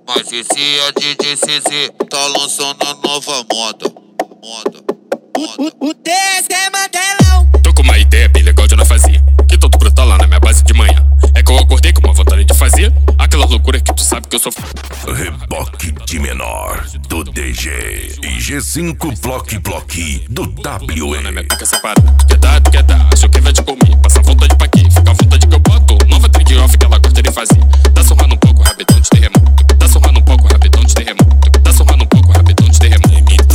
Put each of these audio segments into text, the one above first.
Mas esse é DJ CZ, tá lançando a nova moda. O TS é Mandelão. Tô com uma ideia bem legal de não fazer, que todo brotar lá na minha base de manhã. É que eu acordei com uma vontade de fazer aquela loucura que tu sabe que eu sou. Reboque de menor do DG e G5 Block do WE. Na minha pica essa parada, tu quer dar, acho que vai te comer. Passa a vontade pra quê? Fica a vontade que eu boto. Nova trend off que ela gosta de fazer. Tá surrando um pouco, rapidão de terremoto. Tá surrando um pouco, rapidão de terremoto. Tá surrando um pouco, rapidão de terremoto.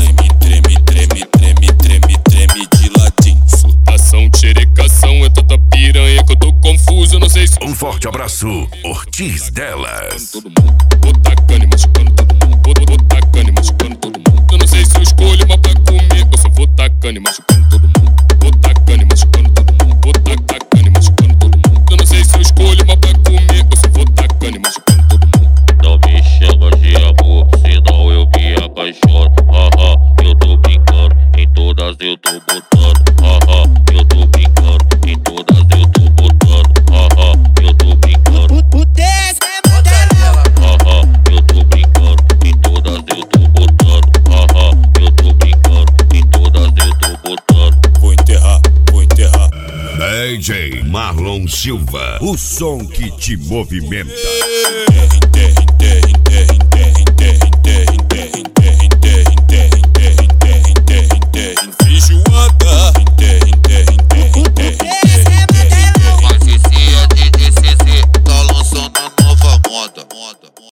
Treme de ladinho. Surtação, xerecação, é tanta piranha que eu tô confuso, não sei se. Um forte abraço, Ortiz Delas. Todo mundo, vou tacando e machucando todo mundo. Vou tacando e machucando todo mundo. Eu não sei se eu escolho uma pra comer, eu só vou tacando e machucando todo mundo. Vou tacando e machucando todo mundo. Vou tacando e machucando todo mundo. Eu não sei se eu escolho uma pra comer, eu só vou tacando e machucando todo mundo. Não me chama de amor, senão eu me apaixono. Eu tô brincando, em todas eu tô botando. Eu tô brincando, em todas eu tô botando. Eu tô brincando. O TS é Mandelão. Eu tô brincando, em todas eu tô botando. Eu tô brincando, em todas eu tô botando. Vou enterrar. DJ Marlon Silva, o som que te movimenta. Enterra.